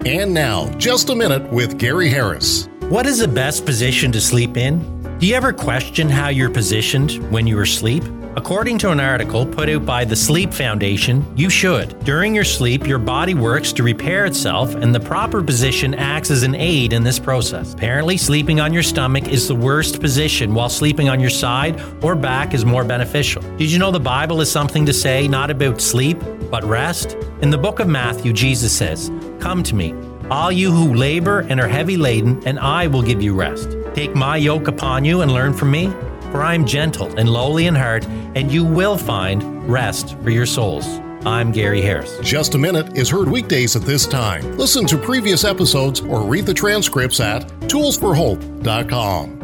And now, Just a Minute with Gary Harris. What is the best position to sleep in? Do you ever question how you're positioned when you are asleep? According to an article put out by the Sleep Foundation, you should. During your sleep, your body works to repair itself, and the proper position acts as an aid in this process. Apparently, sleeping on your stomach is the worst position, while sleeping on your side or back is more beneficial. Did you know the Bible has something to say not about sleep, but rest? In the book of Matthew, Jesus says, "Come to me, all you who labor and are heavy laden, and I will give you rest. Take my yoke upon you and learn from me, for I am gentle and lowly in heart, and you will find rest for your souls." I'm Gary Harris. Just a Minute is heard weekdays at this time. Listen to previous episodes or read the transcripts at toolsforhope.com.